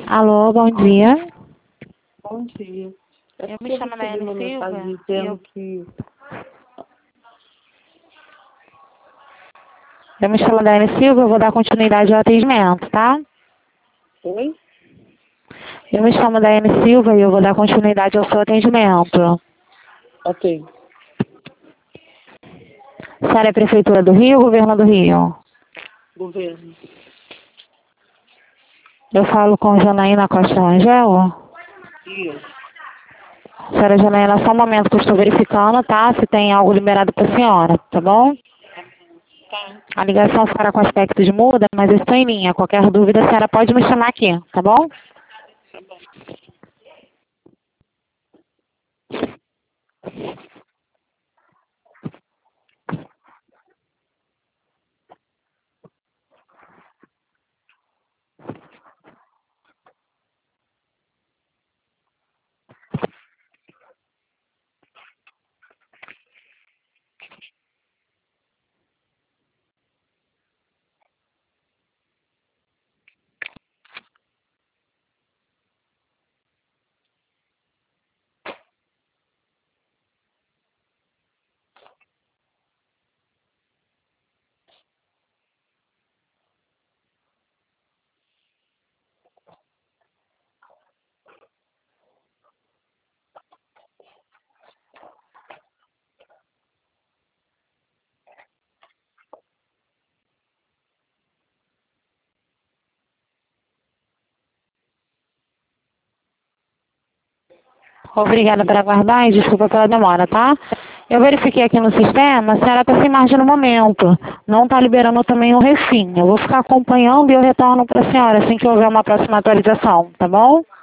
Alô, bom dia. Bom dia. Eu me porque chamo recebi Daiane uma mensagem Silva. dizendo que... Eu me chamo Daiane Silva, eu vou dar continuidade ao atendimento, tá? Oi? Eu me chamo Daiane Silva e eu vou dar continuidade ao seu atendimento. Ok. A senhora é Prefeitura do Rio ou Governo do Rio? Governo. Eu falo com Janaína Costa Angel. Dias. Senhora Janaína, só um momento que eu estou verificando, tá? Se tem algo liberado para a senhora, tá bom? Tá. A ligação ficará com aspecto de muda, mas eu estou em linha. Qualquer dúvida, a senhora pode me chamar aqui, tá bom? Tá bom. Obrigada por aguardar e desculpa pela demora, tá? Eu verifiquei aqui no sistema, a senhora está sem margem no momento. Não está liberando também o refim. Eu vou ficar acompanhando e eu retorno para a senhora assim que houver uma próxima atualização, tá bom?